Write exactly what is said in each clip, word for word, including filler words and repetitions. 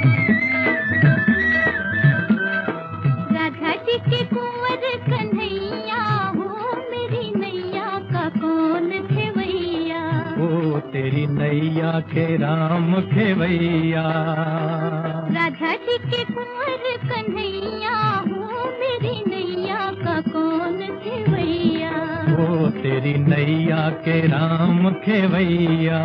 राधा जी के कुंवर कन्हैया हो, मेरी नैया का कौन खेवैया। ओ तेरी नैया के राम खेवैया। राधा जी के कुंवर कन्हैया हो, मेरी नैया का कौन खेवैया। ओ तेरी नैया के राम खेवैया।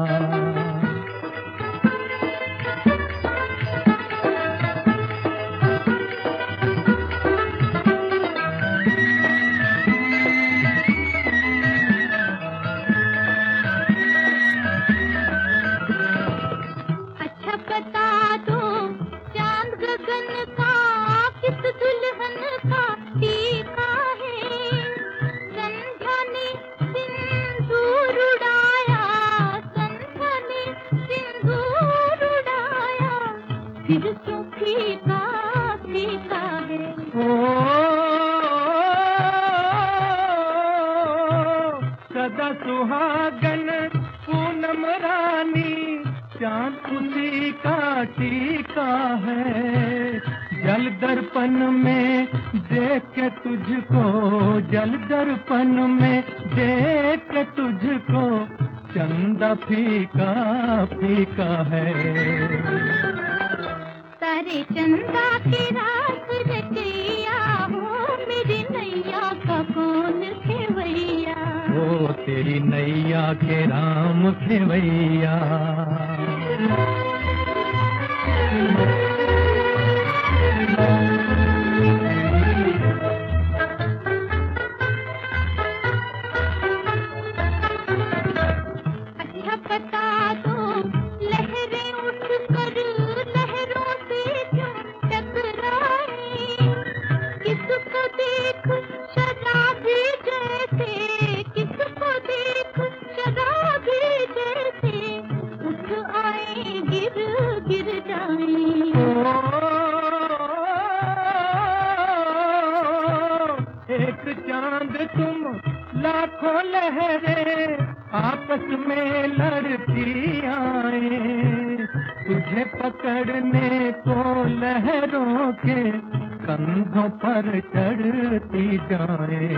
अच्छा बता दो चांद गगन का किस दुल्हन का टीका है। संध्या ने सिंदूर उड़ाया, संध्या ने सिंदूर उड़ाया, फिर क्यों फीका फीका है। ओ सदा सुहागन पूनम रानी, चांद उसी का टीका है। जल दर्पण में देख के तुझको, जल दर्पण में देख के तुझको, चंदा फीका फीका है। सारे चंदा के रात रचैया हो, मेरी नैया का कौन खेवैया। ओ तेरी नैया के राम खेवैया। अच्छा बता दो लहरें उठकर लहरों से क्यों टकराए। किसको देख शराबी जैसे, किसको देख शराबी जैसे, उठ आए गिर गिर जाए। एक चांद तुम लाखों लहरें आपस में लड़ती आए, तुझे पकड़ने को लहरों के कंधों पर चढ़ती जाए।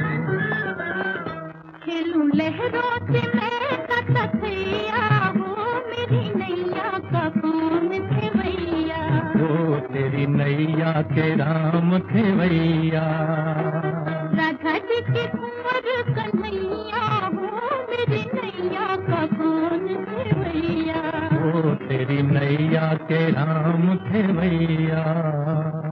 खेलूं लहरों से मैं कथैया हो, मेरी नैया का कौन खेवैया। ओ तेरी नैया के राम खेवैया। राधा जी के कुंवर कन्हैया हो, मेरी नैया का कौन खेवैया। ओ तेरी नैया के राम खेवैया।